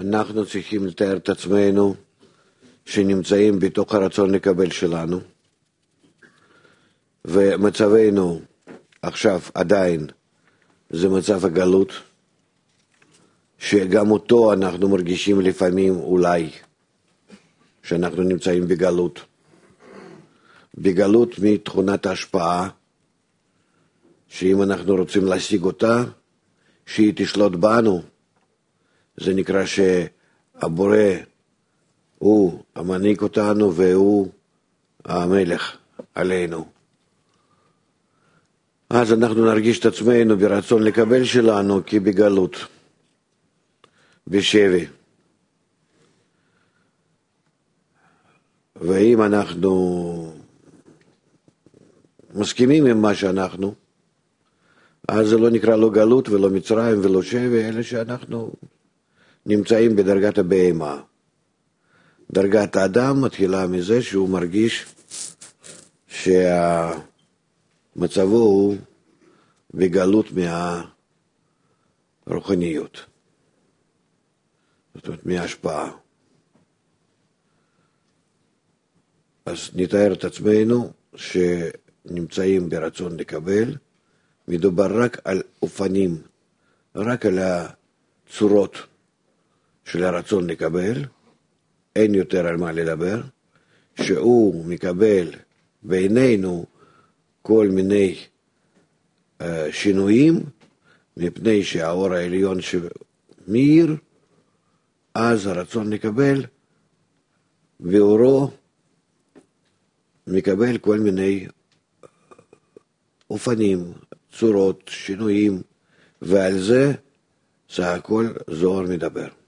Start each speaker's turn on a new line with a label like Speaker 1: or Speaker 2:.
Speaker 1: אנחנו צריכים לתאר את עצמנו שנמצאים בתוך הרצון לקבל שלנו, ומצבנו עכשיו עדיין זה מצב הגלות, שגם אותו אנחנו מרגישים לפעמים אולי שאנחנו נמצאים בגלות. בגלות מתכונת ההשפעה, שאם אנחנו רוצים להשיג אותה, שהיא תשלוט בנו, זה נקרא שהבורא הוא המנהיג אותנו והוא המלך עלינו. אז אנחנו נרגיש את עצמנו ברצון לקבל שלנו כבגלות, בשבי. ואם אנחנו מסכימים עם מה שאנחנו, אז זה לא נקרא לא גלות ולא מצרים ולא שבי, אלא שאנחנו נמצאים בדרגת הבהמה. דרגת האדם מתחילה מזה שהוא מרגיש שמצבו הוא בגלות מהרוחניות, זאת אומרת מההשפעה. אז נתאר את עצמנו שנמצאים ברצון לקבל, מדובר רק על אופנים, רק על הצורות של הרצון לקבל, אין יותר על מה לדבר, שהוא מקבל בעינינו כל מיני שינויים, מפני שהאור העליון שמאיר, אז הרצון לקבל באורו מקבל כל מיני אופנים, צורות, שינויים, ועל זה סך הכל זוהר מדבר.